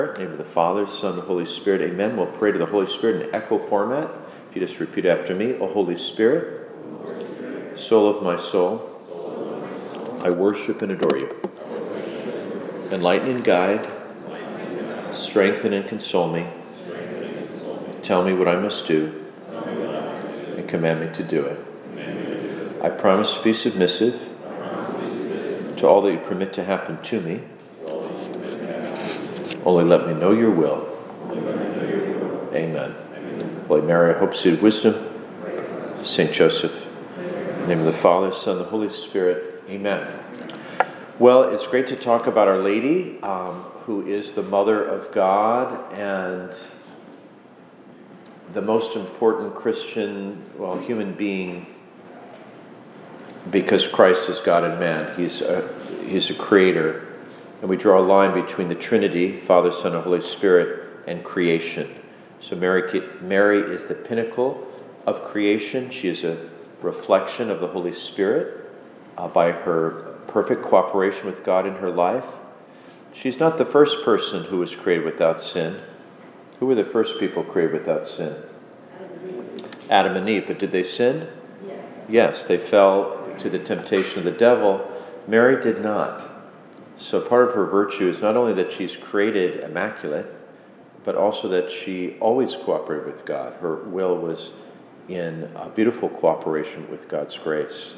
In the name of the Father, Son, and the Holy Spirit, amen. We'll pray to the Holy Spirit in echo format. If you just repeat after me, O Holy Spirit, soul of my soul, I worship and adore you. Enlighten and guide, strengthen and console me. Tell me what I must do, and command me to do it. I promise to be submissive to all that you permit to happen to me. Only let me know your will. Amen. Holy Mary, hope, seat of wisdom. Saint Joseph, in the name of the Father, Son, and the Holy Spirit. Amen. Well, it's great to talk about Our Lady, who is the Mother of God and the most important Christian, human being, because Christ is God and man. He's a creator. And we draw a line between the Trinity, Father, Son, and Holy Spirit, and creation. So Mary is the pinnacle of creation. She is a reflection of the Holy Spirit by her perfect cooperation with God in her life. She's not the first person who was created without sin. Who were the first people created without sin? Adam and Eve. But did they sin? Yes, they fell to the temptation of the devil. Mary did not. So part of her virtue is not only that she's created immaculate, but also that she always cooperated with God. Her will was in a beautiful cooperation with God's grace.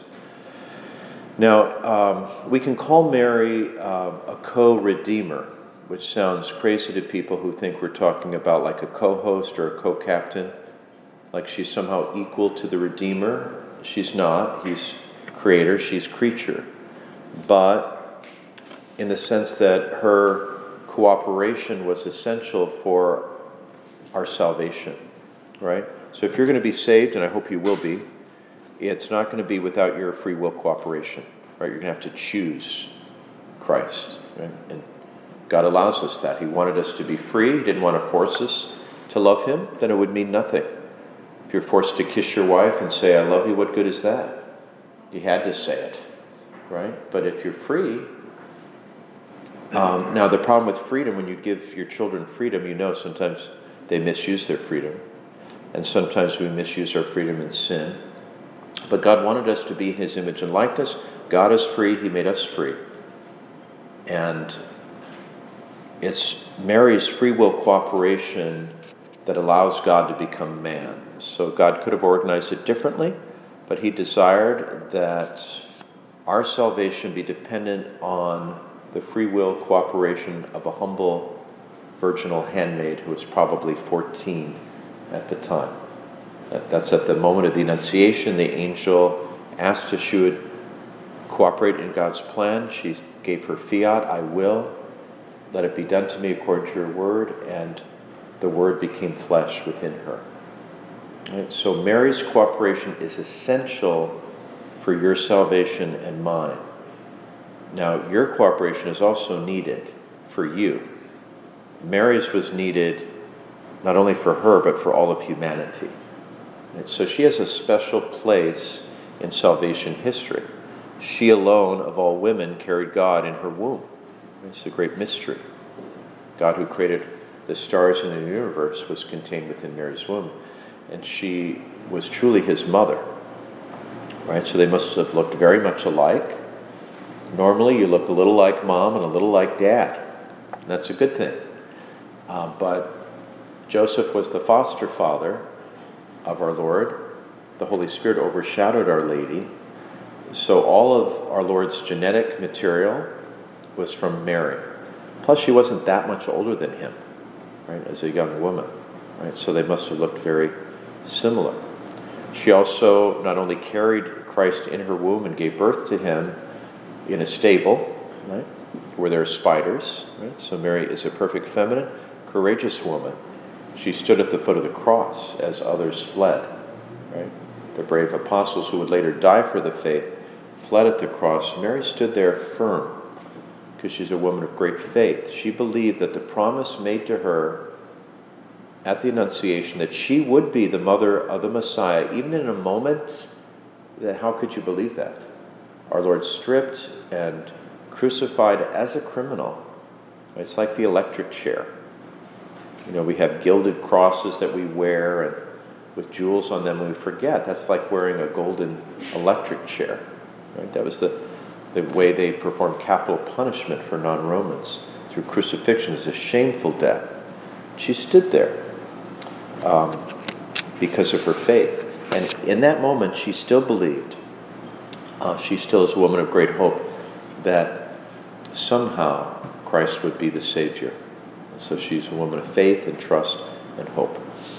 Now, we can call Mary a co-redeemer, which sounds crazy to people who think we're talking about like a co-host or a co-captain, like she's somehow equal to the Redeemer. She's not. He's creator, she's creature. But in the sense that her cooperation was essential for our salvation, right? So if you're going to be saved, and I hope you will be, it's not going to be without your free will cooperation, right? You're going to have to choose Christ, right? And God allows us that. He wanted us to be free. He didn't want to force us to love Him. Then it would mean nothing. If you're forced to kiss your wife and say, I love you, what good is that? You had to say it, right? But if you're free, now, the problem with freedom, when you give your children freedom, sometimes they misuse their freedom. And sometimes we misuse our freedom in sin. But God wanted us to be in His image and likeness. God is free. He made us free. And it's Mary's free will cooperation that allows God to become man. So God could have organized it differently, but He desired that our salvation be dependent on the free will cooperation of a humble virginal handmaid who was probably 14 at the time. That's at the moment of the Annunciation. The angel asked if she would cooperate in God's plan. She gave her fiat, I will. Let it be done to me according to your word. And the word became flesh within her. Right? So Mary's cooperation is essential for your salvation and mine. Now, your cooperation is also needed for you. Mary's was needed not only for her, but for all of humanity. And so she has a special place in salvation history. She alone, of all women, carried God in her womb. It's a great mystery. God, who created the stars in the universe, was contained within Mary's womb. And she was truly His mother. Right? So they must have looked very much alike. Normally, you look a little like mom and a little like dad. That's a good thing. But Joseph was the foster father of our Lord. The Holy Spirit overshadowed Our Lady. So all of our Lord's genetic material was from Mary. Plus, she wasn't that much older than Him, right, as a young woman. Right? So they must have looked very similar. She also not only carried Christ in her womb and gave birth to Him in a stable, right, where there are spiders, right? So Mary is a perfect feminine, courageous woman. She stood at the foot of the cross as others fled, right? The brave apostles who would later die for the faith fled at the cross. Mary stood there firm because she's a woman of great faith. She believed that the promise made to her at the Annunciation that she would be the mother of the Messiah, even in a moment that how could you believe that? Our Lord stripped and crucified as a criminal. It's like the electric chair. We have gilded crosses that we wear and with jewels on them, and we forget that's like wearing a golden electric chair. Right? That was the way they performed capital punishment for non-Romans through crucifixion as a shameful death. She stood there because of her faith. And in that moment, she still believed, she still is a woman of great hope, that somehow Christ would be the Savior. So she's a woman of faith and trust and hope.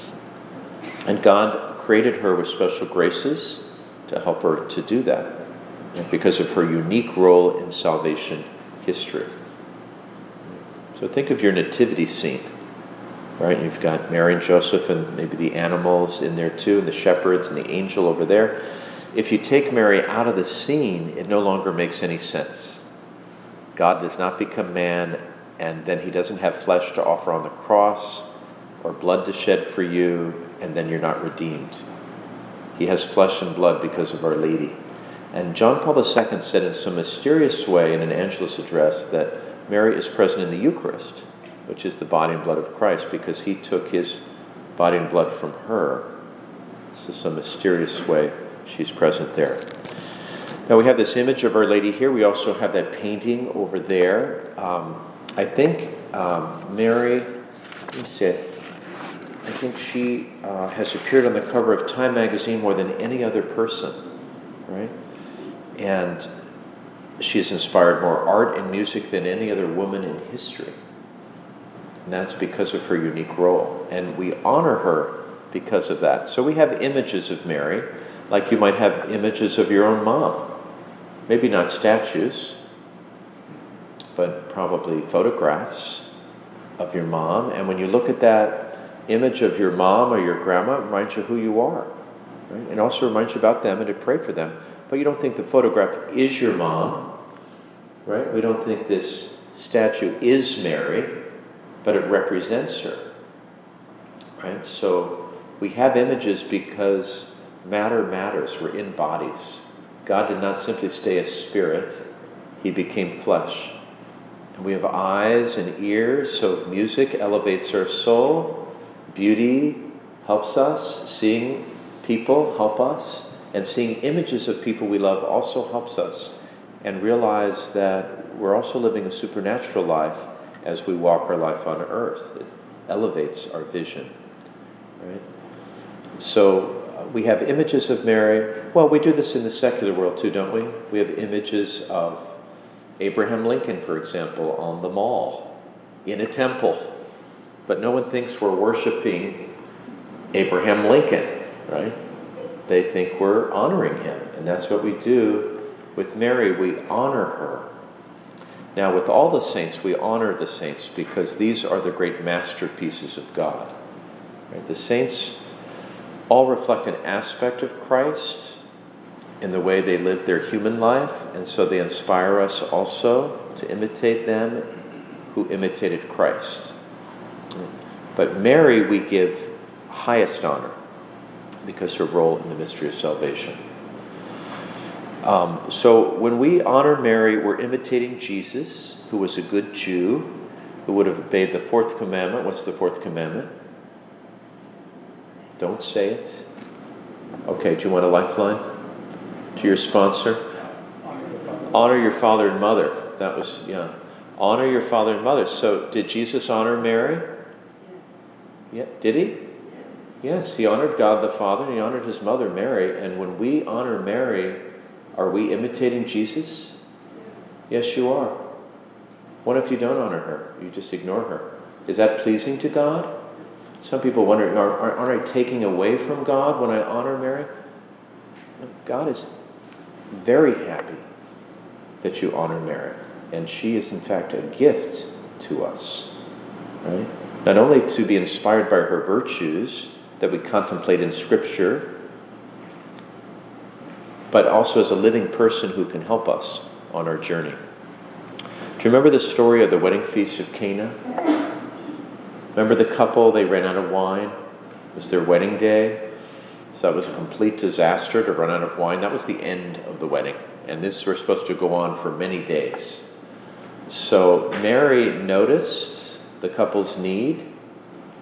And God created her with special graces to help her to do that, because of her unique role in salvation history. So think of your nativity scene, right? You've got Mary and Joseph and maybe the animals in there too, and the shepherds and the angel over there. If you take Mary out of the scene, it no longer makes any sense. God does not become man, and then he doesn't have flesh to offer on the cross or blood to shed for you, and then you're not redeemed. He has flesh and blood because of Our Lady. And John Paul II said in some mysterious way in an Angelus address that Mary is present in the Eucharist, which is the body and blood of Christ, because he took his body and blood from her. So some mysterious way she's present there. Now we have this image of Our Lady here. We also have that painting over there. I think Mary, let me see, I think she has appeared on the cover of Time magazine more than any other person, right? And she's inspired more art and music than any other woman in history. And that's because of her unique role. And we honor her because of that. So we have images of Mary, like you might have images of your own mom. Maybe not statues, but probably photographs of your mom. And when you look at that image of your mom or your grandma, it reminds you who you are. Right? And also reminds you about them and to pray for them. But you don't think the photograph is your mom, right? We don't think this statue is Mary, but it represents her, right? So we have images because matter matters. We're in bodies. God did not simply stay a spirit. He became flesh. And we have eyes and ears, so music elevates our soul. Beauty helps us. Seeing people help us. And seeing images of people we love also helps us. And realize that we're also living a supernatural life as we walk our life on earth. It elevates our vision, right? So we have images of Mary. Well, we do this in the secular world too, don't we? We have images of Abraham Lincoln, for example, on the mall, in a temple. But no one thinks we're worshiping Abraham Lincoln, right? They think we're honoring him. And that's what we do with Mary. We honor her. Now, with all the saints, we honor the saints because these are the great masterpieces of God. Right? The saints all reflect an aspect of Christ in the way they live their human life, and so they inspire us also to imitate them who imitated Christ. But Mary we give highest honor because her role in the mystery of salvation. So when we honor Mary, we're imitating Jesus, who was a good Jew, who would have obeyed the fourth commandment. What's the fourth commandment? Don't say it. Okay, do you want a lifeline to your sponsor? Honor your father and mother. That was, honor your father and mother. So did Jesus honor Mary? Yeah. Did he? Yes, he honored God the Father and he honored his mother Mary. And when we honor Mary, are we imitating Jesus? Yes, you are. What if you don't honor her? You just ignore her. Is that pleasing to God? Some people wonder, aren't I taking away from God when I honor Mary? God is very happy that you honor Mary. And she is, in fact, a gift to us. Right? Not only to be inspired by her virtues that we contemplate in Scripture, but also as a living person who can help us on our journey. Do you remember the story of the wedding feast of Cana? Remember the couple, they ran out of wine. It was their wedding day. So that was a complete disaster to run out of wine. That was the end of the wedding. And this was supposed to go on for many days. So Mary noticed the couple's need.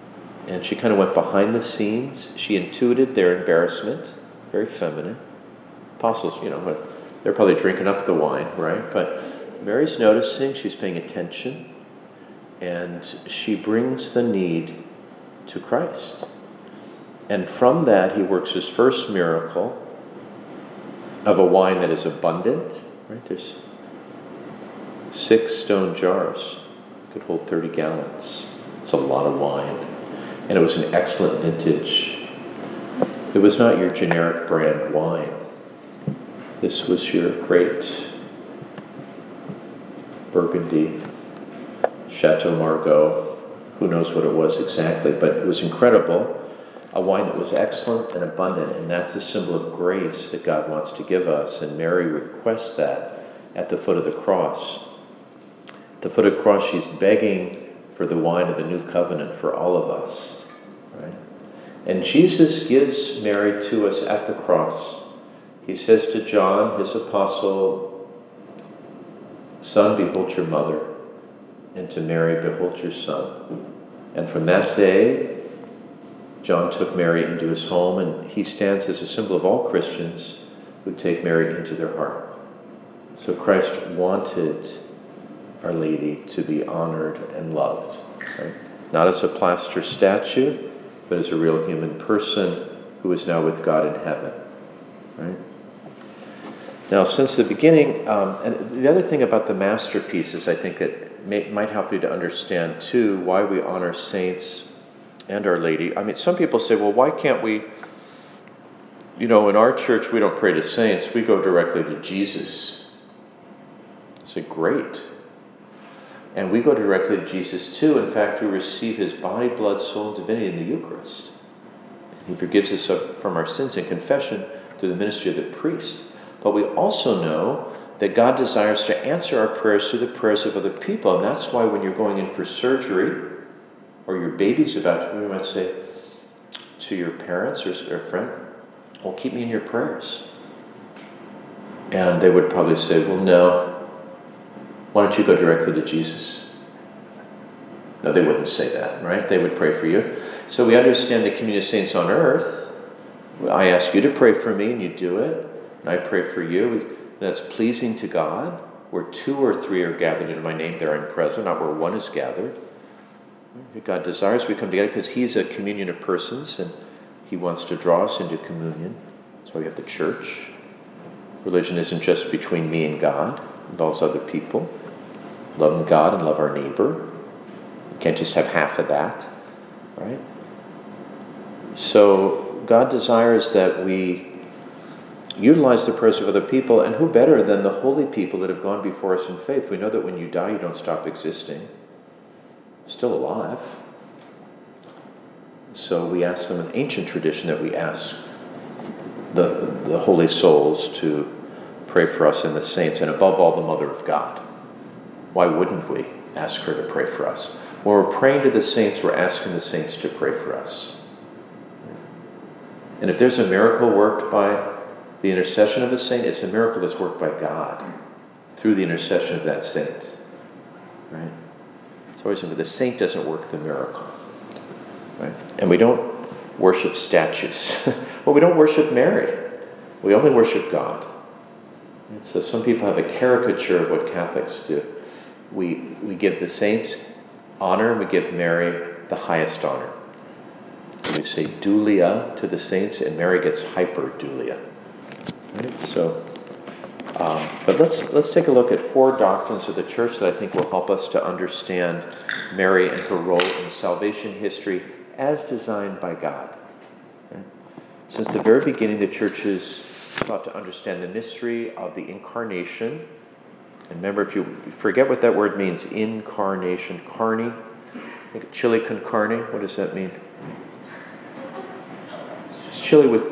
And she kind of went behind the scenes. She intuited their embarrassment, very feminine. Apostles, they're probably drinking up the wine, right? But Mary's noticing, she's paying attention, and she brings the need to Christ. And from that, he works his first miracle of a wine that is abundant, right? There's 6 stone jars, could hold 30 gallons. It's a lot of wine. And it was an excellent vintage. It was not your generic brand wine. This was your great Burgundy, Chateau Margaux. Who knows what it was exactly, but it was incredible. A wine that was excellent and abundant, and that's a symbol of grace that God wants to give us. And Mary requests that at the foot of the cross. At the foot of the cross, she's begging for the wine of the new covenant for all of us, right? And Jesus gives Mary to us at the cross. He says to John, his apostle, "Son, behold your mother," and to Mary, "Behold your son." And from that day, John took Mary into his home, and he stands as a symbol of all Christians who take Mary into their heart. So Christ wanted Our Lady to be honored and loved, right? Not as a plaster statue, but as a real human person who is now with God in heaven, right? Now, since the beginning, and the other thing about the masterpieces, I think that might help you to understand too why we honor saints and Our Lady. I mean, some people say, well, why can't we, in our church we don't pray to saints, we go directly to Jesus. I say, great. And we go directly to Jesus too. In fact, we receive his body, blood, soul, and divinity in the Eucharist. He forgives us from our sins in confession through the ministry of the priest. But we also know that God desires to answer our prayers through the prayers of other people. And that's why when you're going in for surgery, or your baby's about to, we might say to your parents or a friend, well, keep me in your prayers. And they would probably say, well, no. Why don't you go directly to Jesus? No, they wouldn't say that, right? They would pray for you. So we understand the communion of saints on earth. I ask you to pray for me, and you do it. And I pray for you. That's pleasing to God. Where 2 or 3 are gathered in my name, there I'm present, not where 1 is gathered. God desires we come together because he's a communion of persons, and he wants to draw us into communion. That's why we have the church. Religion isn't just between me and God. It involves other people. Loving God and love our neighbor. You can't just have half of that, right? So God desires that we utilize the prayers of other people, and who better than the holy people that have gone before us in faith? We know that when you die, you don't stop existing. Still alive. So we ask them, an ancient tradition that we ask the holy souls to pray for us and the saints, and above all, the Mother of God. Why wouldn't we ask her to pray for us? When we're praying to the saints, we're asking the saints to pray for us. And if there's a miracle worked by the intercession of a saint, it's a miracle that's worked by God through the intercession of that saint. Right? It's always the saint doesn't work the miracle. Right? And we don't worship statues. Well, we don't worship Mary. We only worship God. And so some people have a caricature of what Catholics do. We give the saints honor, and we give Mary the highest honor. And we say dulia to the saints, and Mary gets hyper-dulia. Right? So, but let's take a look at 4 doctrines of the Church that I think will help us to understand Mary and her role in salvation history as designed by God. Right? Since the very beginning, the Church has sought to understand the mystery of the Incarnation. And remember, if you forget what that word means, incarnation, carne, like chili con carne, what does that mean? It's chili with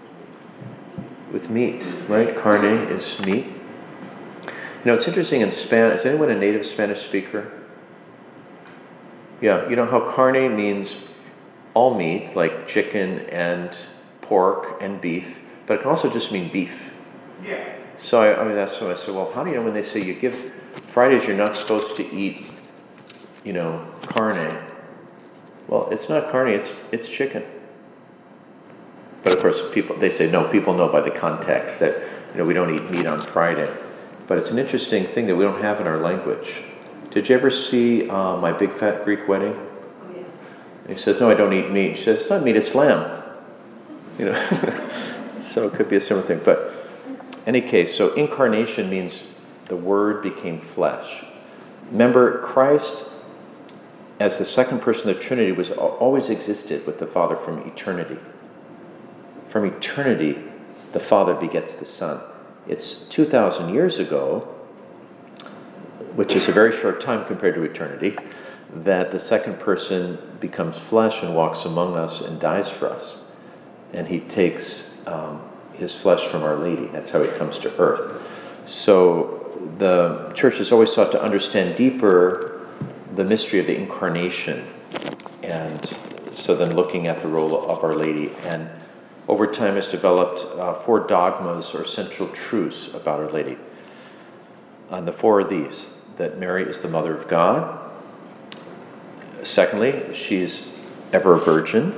meat, right? Carne is meat. It's interesting in Spanish. Is anyone a native Spanish speaker? Yeah, you know how carne means all meat, like chicken and pork and beef, but it can also just mean beef. Yeah. So I that's what I said, well, how do you know when they say you give Fridays you're not supposed to eat, carne? Well, it's not carne, it's chicken. But of course, they say no. People know by the context that we don't eat meat on Friday. But it's an interesting thing that we don't have in our language. Did you ever see My Big Fat Greek Wedding? Oh, yeah. He says, "No, I don't eat meat." She says, "It's not meat; it's lamb." So it could be a similar thing. But in any case, so incarnation means the Word became flesh. Remember, Christ, as the second person of the Trinity, was always existed with the Father from eternity. From eternity, the Father begets the Son. It's 2,000 years ago, which is a very short time compared to eternity, that the second person becomes flesh and walks among us and dies for us. And he takes his flesh from Our Lady. That's how he comes to earth. So the Church has always sought to understand deeper the mystery of the incarnation. And so then looking at the role of Our Lady. And over time has developed 4 dogmas or central truths about Our Lady. And the 4 are these: that Mary is the Mother of God. Secondly, she's ever a virgin.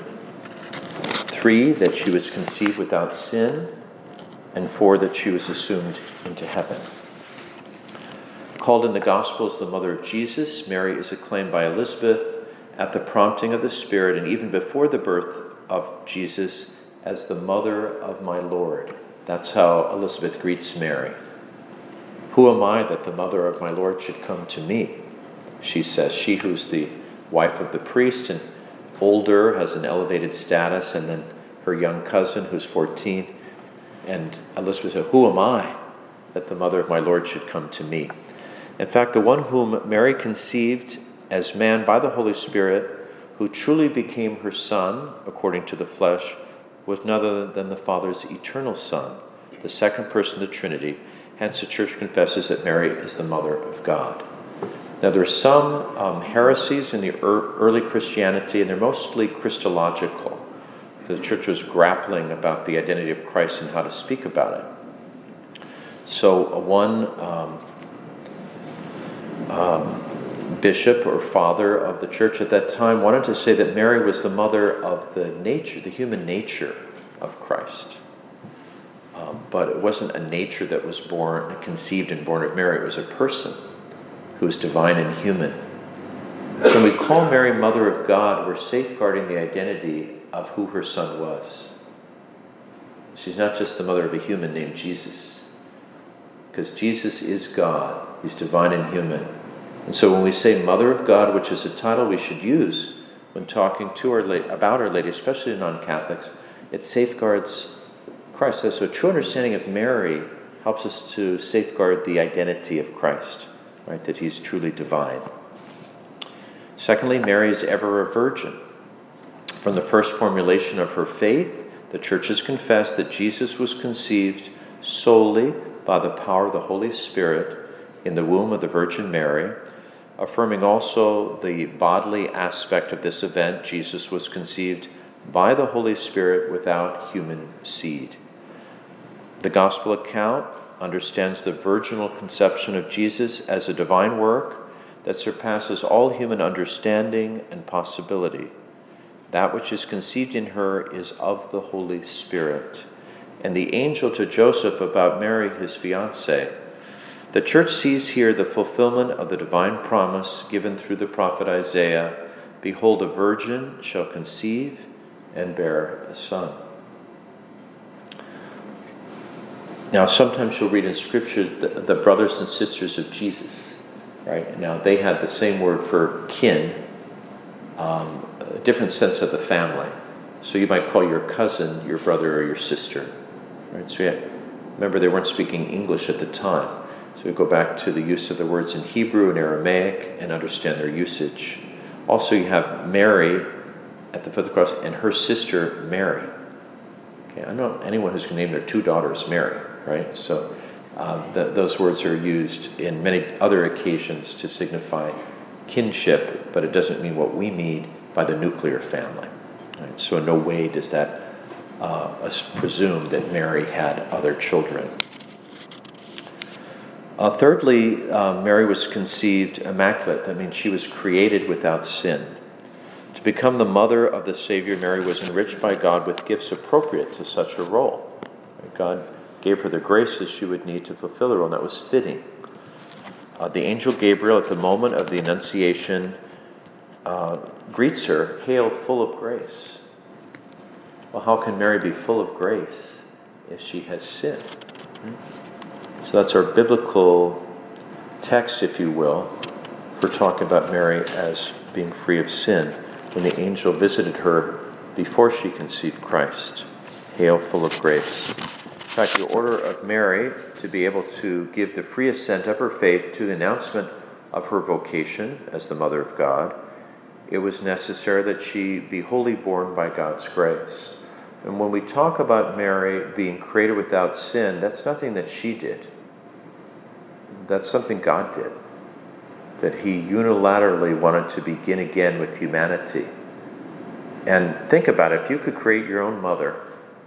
3, that she was conceived without sin. And 4, that she was assumed into heaven. Called in the Gospels the Mother of Jesus, Mary is acclaimed by Elizabeth at the prompting of the Spirit and even before the birth of Jesus as the Mother of my Lord. That's how Elizabeth greets Mary. "Who am I that the Mother of my Lord should come to me?" She says, she who's the wife of the priest and older, has an elevated status, and then her young cousin who's 14. And Elizabeth said, "Who am I that the Mother of my Lord should come to me?" In fact, the one whom Mary conceived as man by the Holy Spirit, who truly became her Son, according to the flesh, was none other than the Father's eternal Son, the second person of the Trinity. Hence, the Church confesses that Mary is the Mother of God. Now, there are some heresies in the early Christianity, and they're mostly Christological. The Church was grappling about the identity of Christ and how to speak about it. So, one bishop or father of the Church at that time wanted to say that Mary was the mother of the human nature of Christ. But it wasn't a nature that was conceived and born of Mary. It was a person who was divine and human. So when we call Mary Mother of God, we're safeguarding the identity of who her Son was. She's not just the mother of a human named Jesus, because Jesus is God. He's divine and human. And so when we say Mother of God, which is a title we should use when talking to about Our Lady, especially to non-Catholics, it safeguards Christ. So a true understanding of Mary helps us to safeguard the identity of Christ, right? That he's truly divine. Secondly, Mary is ever a virgin. From the first formulation of her faith, the Church has confessed that Jesus was conceived solely by the power of the Holy Spirit in the womb of the Virgin Mary, affirming also the bodily aspect of this event. Jesus was conceived by the Holy Spirit without human seed. The Gospel account understands the virginal conception of Jesus as a divine work that surpasses all human understanding and possibility. That which is conceived in her is of the Holy Spirit. And the angel to Joseph about Mary, his fiancée. The Church sees here the fulfillment of the divine promise given through the prophet Isaiah, "Behold, a virgin shall conceive and bear a son." Now, sometimes you'll read in Scripture the brothers and sisters of Jesus, right? Now, they had the same word for kin, a different sense of the family. So you might call your cousin your brother or your sister, right? So remember, they weren't speaking English at the time. So we go back to the use of the words in Hebrew and Aramaic and understand their usage. Also, you have Mary at the foot of the cross and her sister Mary. Okay, I don't know anyone who's going to name their 2 daughters Mary, right? So those words are used in many other occasions to signify kinship, but it doesn't mean what we mean by the nuclear family. Right? So in no way does that presume that Mary had other children. Thirdly, Mary was conceived immaculate. That means she was created without sin. To To become the mother of the Savior, Mary was enriched by God with gifts appropriate to such a role. God gave her the graces she would need to fulfill the role, and that was fitting. The angel Gabriel, at the moment of the Annunciation, greets her, "Hail, full of grace." Well, how can Mary be full of grace if she has sinned? So that's our biblical text, if you will, for talking about Mary as being free of sin, when the angel visited her before she conceived Christ. Hail, full of grace. In fact, the order of Mary to be able to give the free assent of her faith to the announcement of her vocation as the Mother of God, it was necessary that she be wholly born by God's grace. And when we talk about Mary being created without sin, that's nothing that she did. That's something God did. That he unilaterally wanted to begin again with humanity. And think about it, if you could create your own mother,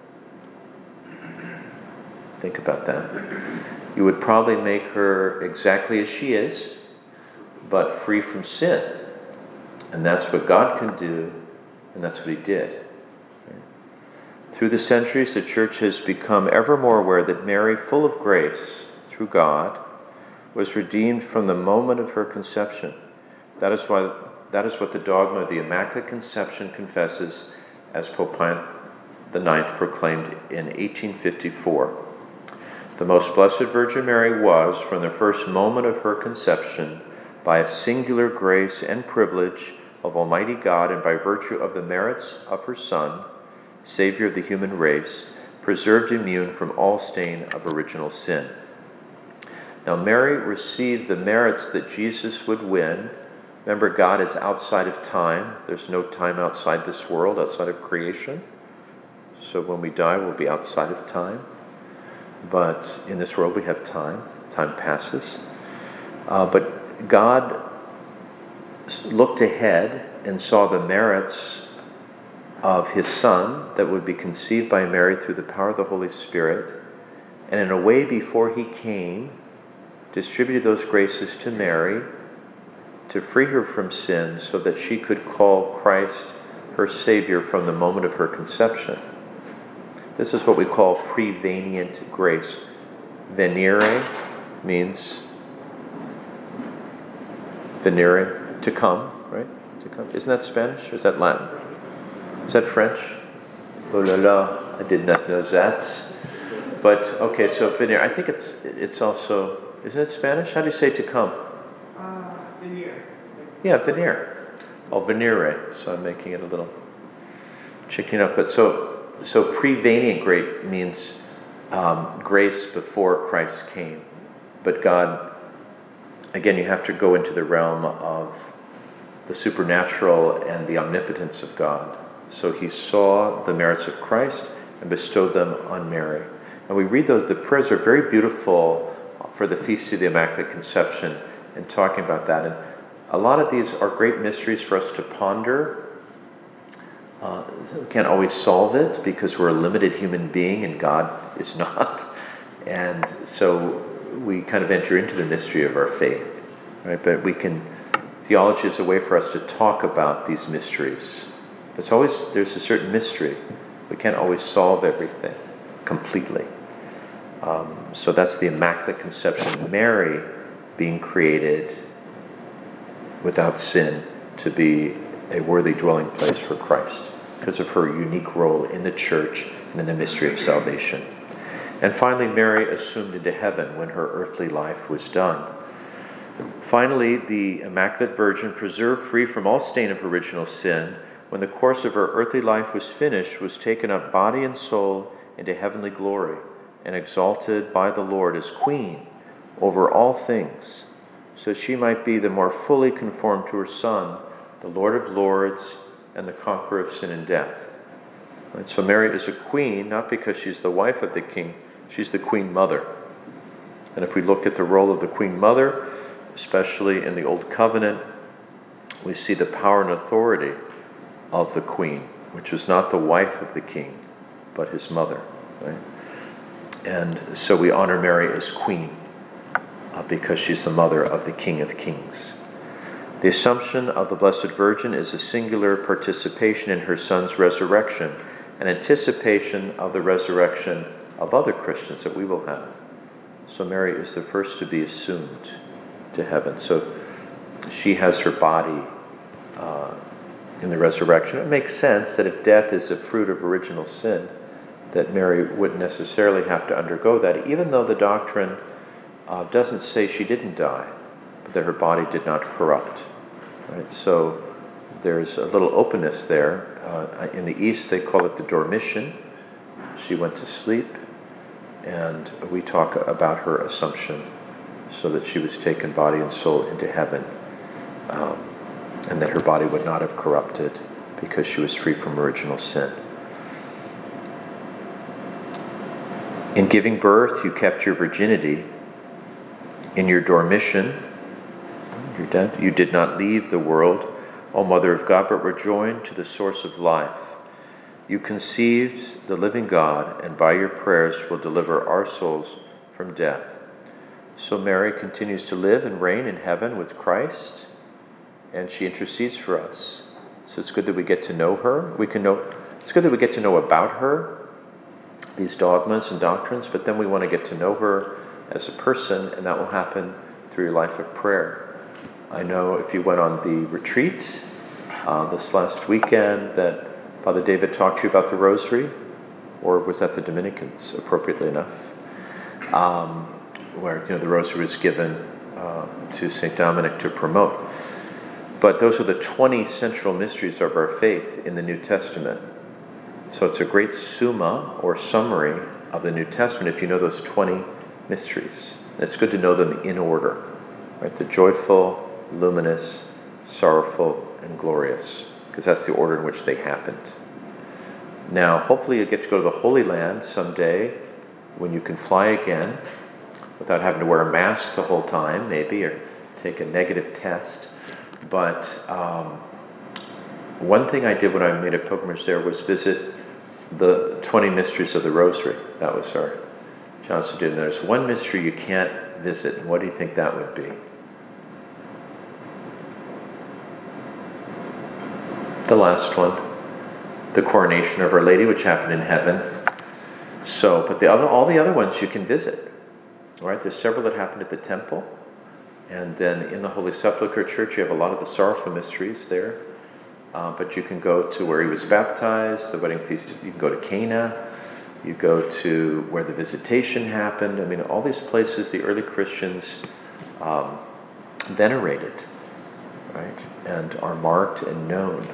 think about that. You would probably make her exactly as she is, but free from sin. And that's what God can do, and that's what he did. Through the centuries, the Church has become ever more aware that Mary, full of grace through God, was redeemed from the moment of her conception. That is what the dogma of the Immaculate Conception confesses, as Pope Pius IX proclaimed in 1854. The Most Blessed Virgin Mary was, from the first moment of her conception, by a singular grace and privilege of Almighty God, and by virtue of the merits of her Son, Savior of the human race, preserved immune from all stain of original sin. Now, Mary received the merits that Jesus would win. Remember, God is outside of time. There's no time outside this world, outside of creation. So when we die, we'll be outside of time. But in this world, we have time. Time passes. But God looked ahead and saw the merits of his Son that would be conceived by Mary through the power of the Holy Spirit. And in a way, before he came, distributed those graces to Mary to free her from sin so that she could call Christ her Savior from the moment of her conception. This is what we call prevenient grace. Venire means venire, to come, right? To come. Isn't that Spanish or is that Latin? Is that French? Oh la la, I did not know that. But okay, so venire. I think it's also, isn't it Spanish? How do you say to come? Venire. Yeah, venire. Oh, venire. So I'm making it a little chicken up. But so prevenient grace means grace before Christ came. But God, again, you have to go into the realm of the supernatural and the omnipotence of God. So he saw the merits of Christ and bestowed them on Mary. And we read those, the prayers are very beautiful for the Feast of the Immaculate Conception and talking about that. And a lot of these are great mysteries for us to ponder. We can't always solve it because we're a limited human being and God is not. And so we kind of enter into the mystery of our faith, right? But theology is a way for us to talk about these mysteries. There's a certain mystery. We can't always solve everything completely. So that's the Immaculate Conception. Mary being created without sin to be a worthy dwelling place for Christ because of her unique role in the Church and in the mystery of salvation. And finally, Mary assumed into heaven when her earthly life was done. Finally, the Immaculate Virgin, preserved free from all stain of original sin, when the course of her earthly life was finished, was taken up body and soul into heavenly glory and exalted by the Lord as Queen over all things, so she might be the more fully conformed to her Son, the Lord of Lords and the conqueror of sin and death. Right? So Mary is a queen, not because she's the wife of the king, she's the Queen Mother. And if we look at the role of the Queen Mother, especially in the Old Covenant, we see the power and authority of the Queen, which was not the wife of the king, but his mother. Right? And so we honor Mary as Queen because she's the mother of the King of Kings. The Assumption of the Blessed Virgin is a singular participation in her Son's resurrection, an anticipation of the resurrection of other Christians that we will have. So Mary is the first to be assumed to heaven. So she has her body in the resurrection. It makes sense that if death is a fruit of original sin, that Mary wouldn't necessarily have to undergo that, even though the doctrine doesn't say she didn't die, but that her body did not corrupt. Right? So there's a little openness there. In the East, they call it the dormition. She went to sleep, and we talk about her assumption, so that she was taken body and soul into heaven, and that her body would not have corrupted because she was free from original sin. In giving birth, you kept your virginity. In your dormition, your death, you did not leave the world, O Mother of God, but were joined to the source of life. You conceived the living God, and by your prayers will deliver our souls from death. So Mary continues to live and reign in heaven with Christ, and she intercedes for us. So it's good that we get to know her. It's good that we get to know about her, these dogmas and doctrines, but then we want to get to know her as a person, and that will happen through your life of prayer. I know if you went on the retreat this last weekend that Father David talked to you about the Rosary, or was that the Dominicans, appropriately enough, where the Rosary was given to St. Dominic to promote. But those are the 20 central mysteries of our faith in the New Testament. So it's a great summa or summary of the New Testament if you know those 20 mysteries. And it's good to know them in order, right? The joyful, luminous, sorrowful, and glorious, because that's the order in which they happened. Now, hopefully you'll get to go to the Holy Land someday when you can fly again without having to wear a mask the whole time, maybe, or take a negative test. But one thing I did when I made a pilgrimage there was visit the 20 mysteries of the Rosary. That was our chance to do. And there's one mystery you can't visit. And what do you think that would be? The last one, the coronation of Our Lady, which happened in heaven. So, but all the other ones you can visit. All right, there's several that happened at the temple. And then in the Holy Sepulchre Church, you have a lot of the sorrowful mysteries there. But you can go to where he was baptized, the wedding feast. You can go to Cana. You go to where the visitation happened. I mean, all these places the early Christians venerated, right, and are marked and known.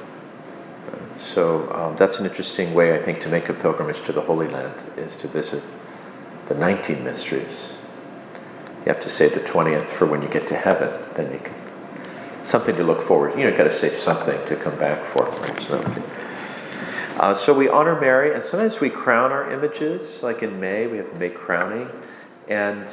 So that's an interesting way, I think, to make a pilgrimage to the Holy Land, is to visit the 19 mysteries. You have to save the 20th for when you get to heaven. Then you can something to look forward. Got to save something to come back for. Right? So we honor Mary, and sometimes we crown our images. Like in May, we have the May crowning, and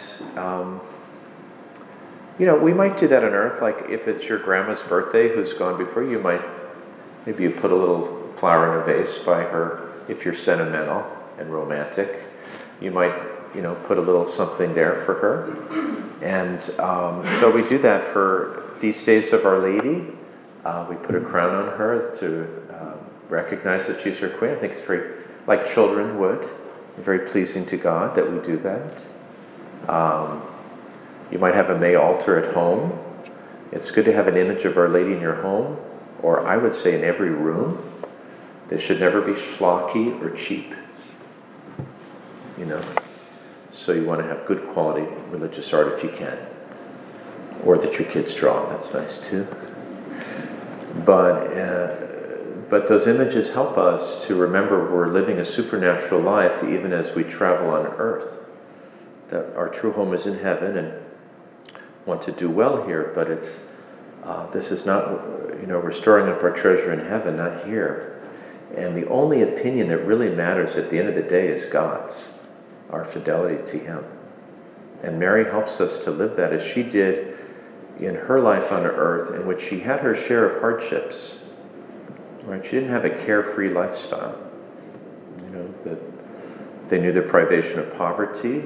we might do that on Earth. Like if it's your grandma's birthday, who's gone before you, maybe you put a little flower in a vase by her. If you're sentimental and romantic, you might put a little something there for her. And so we do that for feast days of Our Lady. We put a crown on her to recognize that she's our queen. I think it's very, like children would, very pleasing to God that we do that. You might have a May altar at home. It's good to have an image of Our Lady in your home, or I would say in every room. They should never be schlocky or cheap. So you want to have good quality religious art if you can. Or that your kids draw, that's nice too. But those images help us to remember we're living a supernatural life even as we travel on earth. That our true home is in heaven and want to do well here, but this is not, we're storing up our treasure in heaven, not here. And the only opinion that really matters at the end of the day is God's, our fidelity to Him. And Mary helps us to live that as she did in her life on earth, in which she had her share of hardships. Right? She didn't have a carefree lifestyle. They knew the privation of poverty,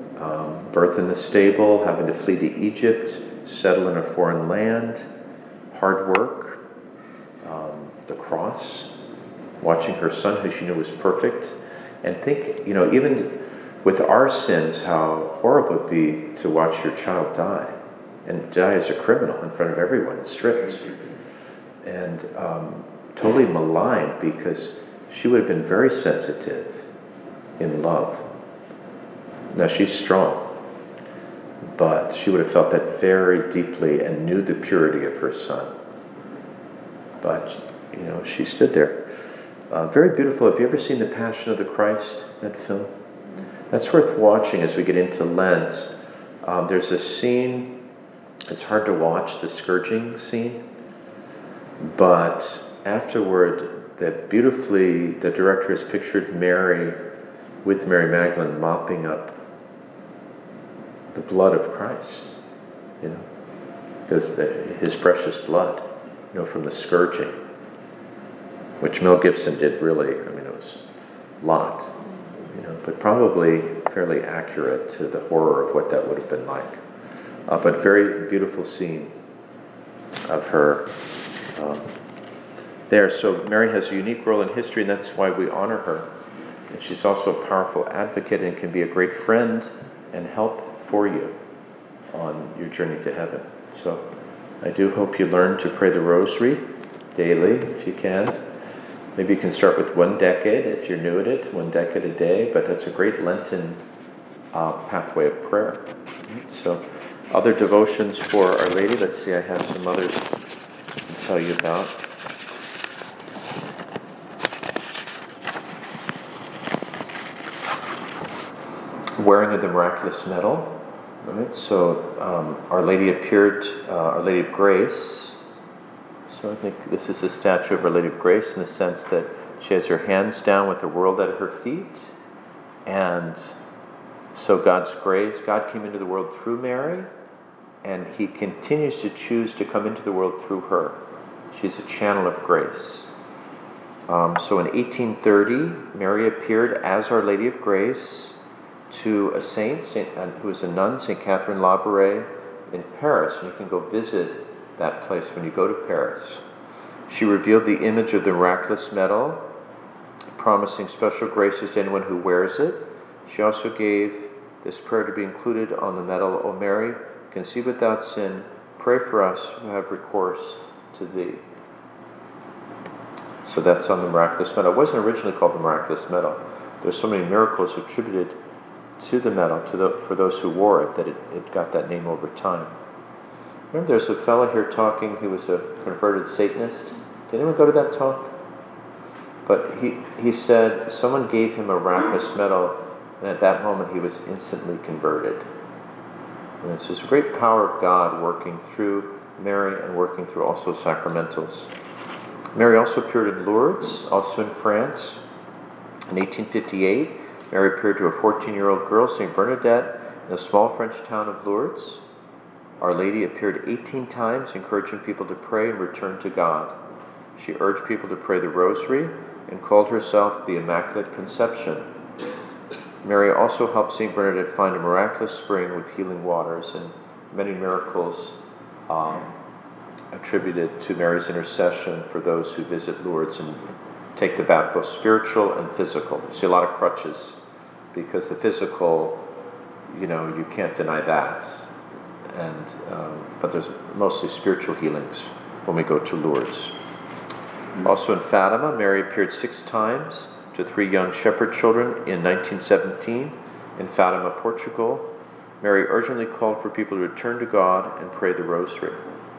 birth in the stable, having to flee to Egypt, settle in a foreign land, hard work, the cross, watching her son, who she knew was perfect, and think, even with our sins, how horrible it would be to watch your child die, and die as a criminal in front of everyone, stripped, and totally maligned, because she would have been very sensitive in love. Now, she's strong, but she would have felt that very deeply and knew the purity of her son. But, she stood there. Very beautiful. Have you ever seen The Passion of the Christ, that film? That's worth watching as we get into Lent. There's a scene, it's hard to watch, the scourging scene, but afterward, the director has pictured Mary with Mary Magdalene mopping up the blood of Christ, because his precious blood, from the scourging, which Mel Gibson did really, it was a lot, but probably fairly accurate to the horror of what that would have been like. But very beautiful scene of her there. So Mary has a unique role in history, and that's why we honor her. And she's also a powerful advocate and can be a great friend and help for you on your journey to heaven. So I do hope you learn to pray the rosary daily, if you can. Maybe you can start with 1 decade if you're new at it, 1 decade a day, but that's a great Lenten pathway of prayer. So other devotions for Our Lady. Let's see, I have some others to tell you about. Wearing of the miraculous medal. Right? So Our Lady appeared, Our Lady of Grace. So I think this is a statue of Our Lady of Grace in the sense that she has her hands down with the world at her feet. And so God's grace, God came into the world through Mary, and he continues to choose to come into the world through her. She's a channel of grace. So in 1830, Mary appeared as Our Lady of Grace to a saint who was a nun, St. Catherine Labouré, in Paris. And you can go visit that place when you go to Paris. She revealed the image of the miraculous medal, promising special graces to anyone who wears it. She also gave this prayer to be included on the medal: O Mary, conceived without sin, pray for us who have recourse to thee. So that's on the miraculous medal. It wasn't originally called the miraculous medal. There's so many miracles attributed to the medal, for those who wore it, that it got that name over time. Remember, there's a fellow here talking who was a converted Satanist. Did anyone go to that talk? But he said someone gave him a miraculous medal, and at that moment he was instantly converted. And so it's a great power of God working through Mary and working through also sacramentals. Mary also appeared in Lourdes, also in France. In 1858, Mary appeared to a 14-year-old girl, St. Bernadette, in the small French town of Lourdes. Our Lady appeared 18 times, encouraging people to pray and return to God. She urged people to pray the Rosary and called herself the Immaculate Conception. Mary also helped St. Bernadette find a miraculous spring with healing waters, and many miracles attributed to Mary's intercession for those who visit Lourdes and take the bath, both spiritual and physical. You see a lot of crutches, because the physical, you can't deny that. But there's mostly spiritual healings when we go to Lourdes. Also in Fatima, Mary appeared 6 times to 3 young shepherd children in 1917 in Fatima, Portugal. Mary urgently called for people to return to God and pray the Rosary.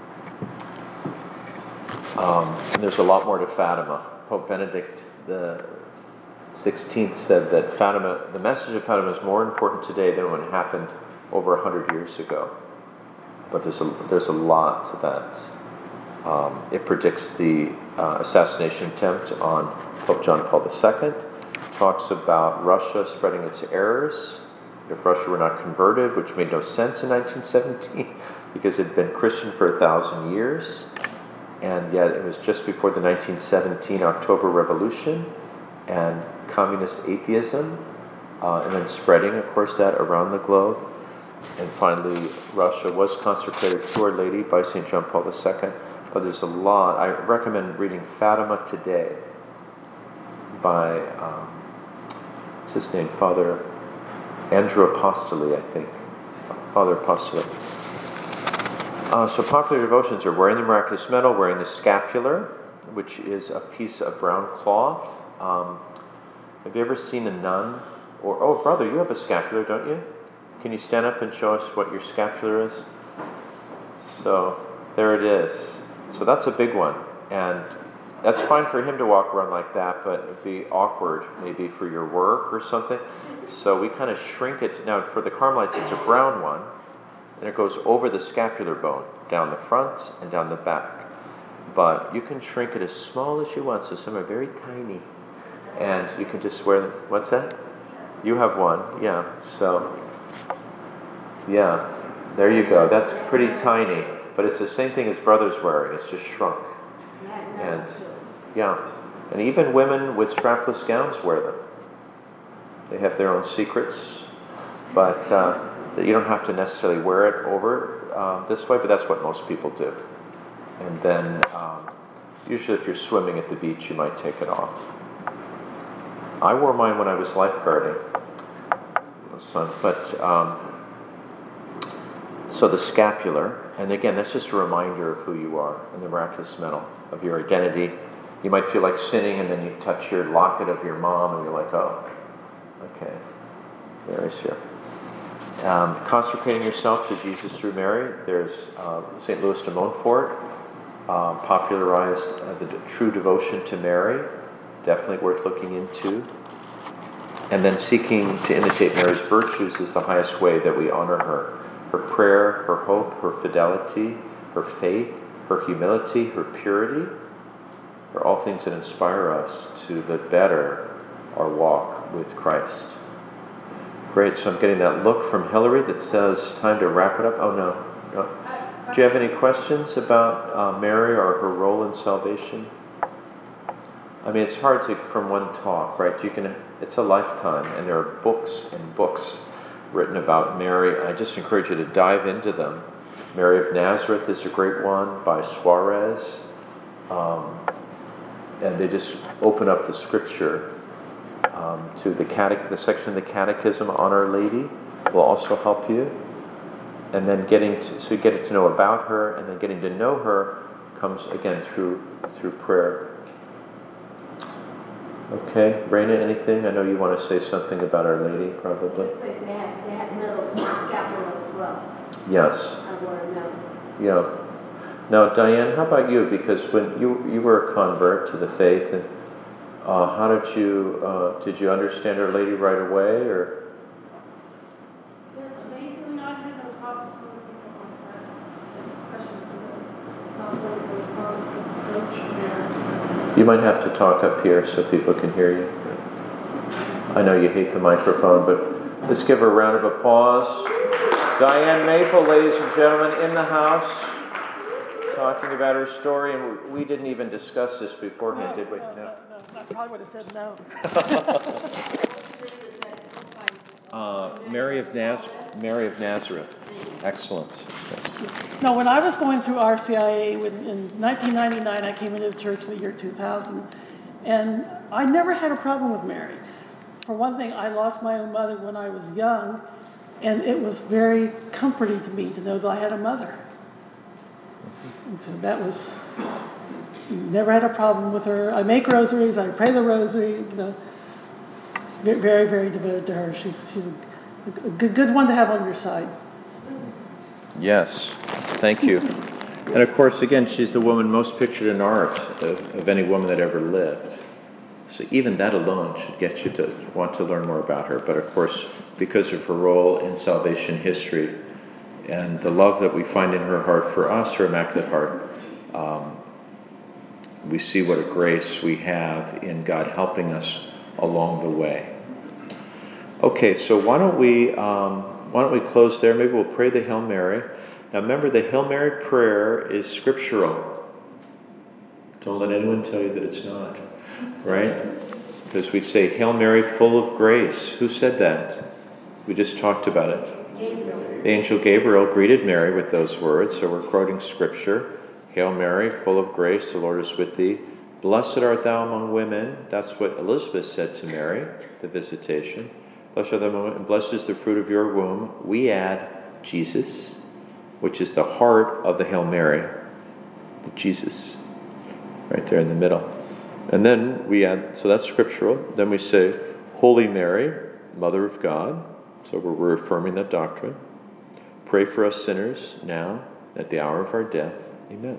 And there's a lot more to Fatima. Pope Benedict the 16th said that Fatima, the message of Fatima, is more important today than when it happened over 100 years ago. But there's a lot to that. It predicts the assassination attempt on Pope John Paul II. Talks about Russia spreading its errors. If Russia were not converted, which made no sense in 1917 because it had been Christian for 1,000 years, and yet it was just before the 1917 October Revolution and communist atheism, and then spreading, of course, that around the globe. And finally, Russia was consecrated to Our Lady by St. John Paul II. but there's a lot. I recommend reading Fatima Today by, what's his name? Father Andrew Apostoli, I think. Father Apostoli. So popular devotions are wearing the miraculous medal, wearing the scapular, which is a piece of brown cloth. Have you ever seen a nun? Or, oh, brother, you have a scapular, don't you? Can you stand up and show us what your scapular is? So, there it is. So that's a big one. And that's fine for him to walk around like that, but it'd be awkward maybe for your work or something. So we kind of shrink it. Now, for the Carmelites, it's a brown one, and it goes over the scapular bone, down the front and down the back. But you can shrink it as small as you want, so some are very tiny. And you can just wear them. What's that? You have one, yeah. So, yeah, there you go. That's pretty tiny, but it's the same thing as brother's wearing. It's just shrunk. And, yeah. And even women with strapless gowns wear them. They have their own secrets, but you don't have to necessarily wear it over this way, but that's what most people do. And then, usually if you're swimming at the beach, you might take it off. I wore mine when I was lifeguarding. But, so the scapular, and again, that's just a reminder of who you are, and the miraculous medal of your identity. You might feel like sinning, and then you touch your locket of your mom, and you're like, oh, okay, Mary's here. Consecrating yourself to Jesus through Mary. There's St. Louis de Montfort popularized the true devotion to Mary. Definitely worth looking into. And then seeking to imitate Mary's virtues is the highest way that we honor her. Her prayer, her hope, her fidelity, her faith, her humility, her purity are all things that inspire us to live better our walk with Christ. Great, so I'm getting that look from Hillary that says time to wrap it up. Oh, no. Do you have any questions about Mary or her role in salvation? I mean, it's hard to, from one talk, right? It's a lifetime, and there are books and books written about Mary. I just encourage you to dive into them. Mary of Nazareth is a great one by Suarez. And they just open up the scripture to the section of the Catechism on Our Lady will also help you. And then getting to know about her, and then getting to know her comes again through prayer. Okay, Raina, anything? I know you want to say something about Our Lady, probably. They had medals and scapular as well. Yes. I wore a medal. Yeah. Now, Diane, how about you? Because when you were a convert to the faith, and how did you understand Our Lady right away, or? Yes, amazingly, I had no problems with people on questions because not one of those problems You might have to talk up here so people can hear you. I know you hate the microphone, but let's give her a round of applause. Diane Maple, ladies and gentlemen, in the house, talking about her story, and we didn't even discuss this beforehand, did we? No. I probably would have said no. Mary of Nazareth. Excellent. No, when I was going through RCIA in 1999, I came into the church in the year 2000, and I never had a problem with Mary. For one thing, I lost my own mother when I was young, and it was very comforting to me to know that I had a mother. And so that was, never had a problem with her. I make rosaries, I pray the rosary, very, very devoted to her. She's a good one to have on your side. Yes, thank you. And of course, again, she's the woman most pictured in art of any woman that ever lived. So even that alone should get you to want to learn more about her. But of course, because of her role in salvation history and the love that we find in her heart for us, her Immaculate Heart, we see what a grace we have in God helping us along the way. Okay, so why don't we close there? Maybe we'll pray the Hail Mary. Now remember, the Hail Mary prayer is scriptural. Don't let anyone tell you that it's not, right? Because we say, Hail Mary, full of grace. Who said that? We just talked about it. Gabriel. The angel Gabriel greeted Mary with those words, so we're quoting scripture. Hail Mary, full of grace, the Lord is with thee. Blessed art thou among women. That's what Elizabeth said to Mary, the visitation. Blessed art thou among women, and blessed is the fruit of your womb. We add Jesus, which is the heart of the Hail Mary. The Jesus, right there in the middle. And then we add, so that's scriptural. Then we say, Holy Mary, Mother of God. So we're affirming that doctrine. Pray for us sinners now, at the hour of our death. Amen.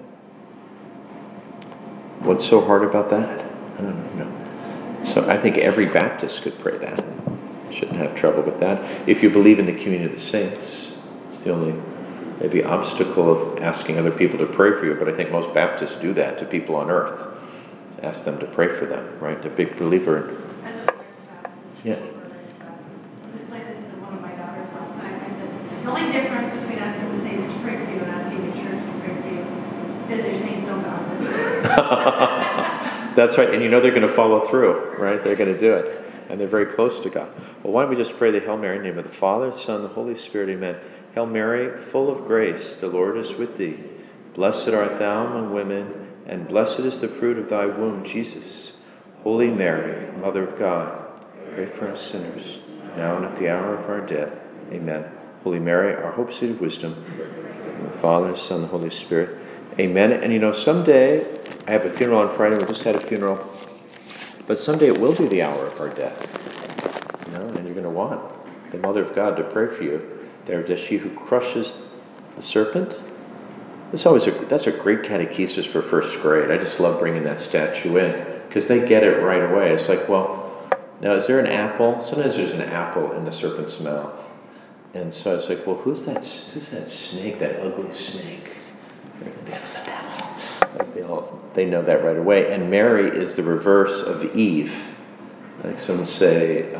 What's so hard about that? I don't know. So I think every Baptist could pray that. Shouldn't have trouble with that. If you believe in the communion of the saints, it's the only maybe obstacle of asking other people to pray for you, but I think most Baptists do that to people on earth. Ask them to pray for them, right? They're a big believer. Yeah. Just like this to one of my daughters last night. I said, the only difference between asking the saints to pray for you and asking the church to pray for you is that their saints don't gossip. That's right, and you know they're going to follow through, right? They're going to do it, and they're very close to God. Well, why don't we just pray the Hail Mary in the name of the Father, the Son, and the Holy Spirit, amen. Hail Mary, full of grace, the Lord is with thee. Blessed art thou among women, and blessed is the fruit of thy womb, Jesus. Holy Mary, Mother of God, pray for us sinners, now and at the hour of our death. Amen. Holy Mary, our hope, seat of wisdom, in the Father, the Son, and the Holy Spirit. Amen. And someday, I have a funeral on Friday. We just had a funeral. But someday it will be the hour of our death. And you're going to want the Mother of God to pray for you. There is she who crushes the serpent. That's a great catechesis for first grade. I just love bringing that statue in because they get it right away. It's like, well, now is there an apple? Sometimes there's an apple in the serpent's mouth. And so I was like, well, who's that snake, that ugly snake? That's the devil. They know that right away. And Mary is the reverse of Eve. Like some say,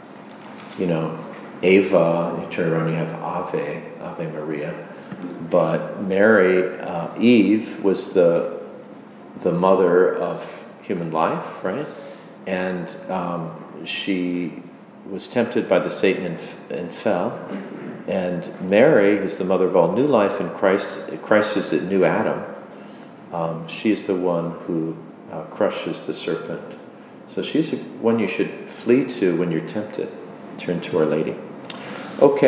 Ava, you turn around, you have Ave Maria. But Mary, Eve, was the mother of human life, right? And she was tempted by the Satan and fell. And Mary is the mother of all new life in Christ. Christ is the new Adam. She is the one who crushes the serpent. So she's the one you should flee to when you're tempted. Turn to Our Lady. Okay.